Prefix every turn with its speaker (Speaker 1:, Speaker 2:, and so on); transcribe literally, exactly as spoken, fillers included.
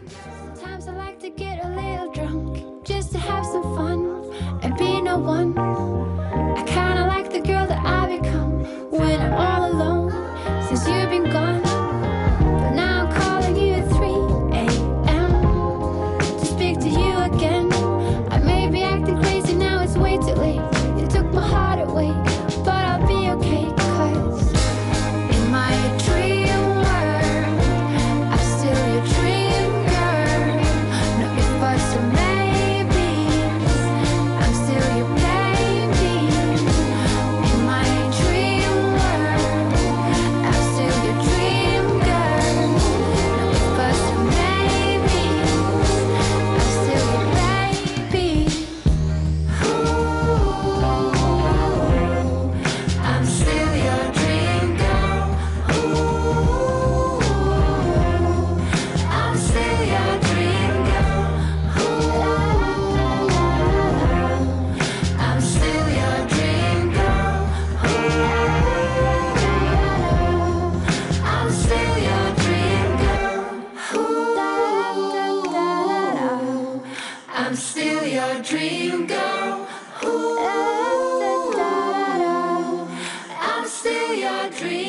Speaker 1: Sometimes I like to get a little drunk, just to have some fun and be no one. I kinda like the girl that I become when I'm all alone, since you've been gone. But now I'm calling you at three a m to speak to you again. I may be acting crazy now, it's way too late. You took my heart away, but I'll be okay, 'cause in my dream world, I'm still your dream girl. No if buts or maybes, I'm still your baby. In my dream world, I'm still your dream girl. No if buts or maybes, I'm still your baby. Ooh, I'm still your dream girl. Ooh, I'm still your dream girl. Ooh, I'm still your dream girl. Ooh, I'm still your dream girl. Ooh, I'm still your dream girl. Ooh, I'm still your dream